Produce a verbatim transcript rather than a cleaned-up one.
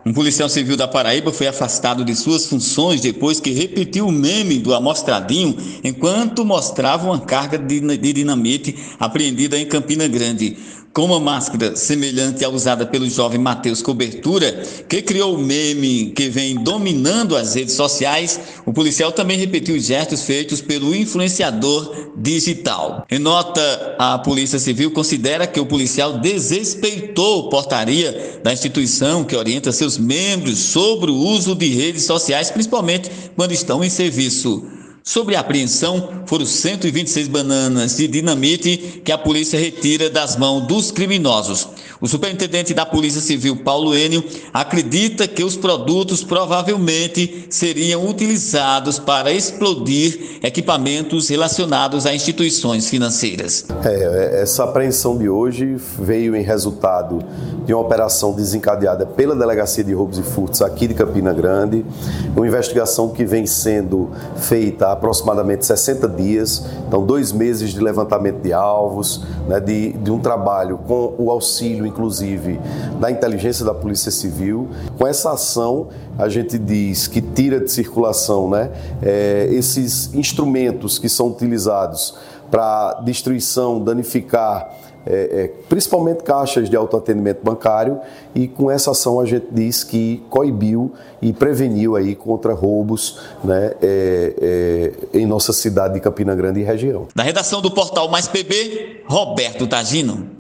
Um policial civil da Paraíba foi afastado de suas funções depois que repetiu o meme do Amostradinho enquanto mostrava uma carga de dinamite apreendida em Campina Grande. Com uma máscara semelhante à usada pelo jovem Matheus Cobertura, que criou o meme que vem dominando as redes sociais, o policial também repetiu os gestos feitos pelo influenciador digital. Em nota, a Polícia Civil considera que o policial desrespeitou portaria da instituição que orienta seus membros sobre o uso de redes sociais, principalmente quando estão em serviço. Sobre a apreensão, foram cento e vinte e seis bananas de dinamite que a polícia retira das mãos dos criminosos. O superintendente da Polícia Civil, Paulo Enio, acredita que os produtos provavelmente seriam utilizados para explodir equipamentos relacionados a instituições financeiras. É, essa apreensão de hoje veio em resultado de uma operação desencadeada pela Delegacia de Roubos e Furtos aqui de Campina Grande, uma investigação que vem sendo feita há aproximadamente sessenta dias, então dois meses de levantamento de alvos, né, de, de um trabalho com o auxílio, inclusive, da inteligência da Polícia Civil. Com essa ação, a gente diz que tira de circulação, né, é, esses instrumentos que são utilizados para destruição, danificar, É, é, principalmente caixas de autoatendimento bancário, e com essa ação a gente diz que coibiu e preveniu aí contra roubos, né, é, é, em nossa cidade de Campina Grande e região. Da redação do portal Mais P B, Roberto Tagino.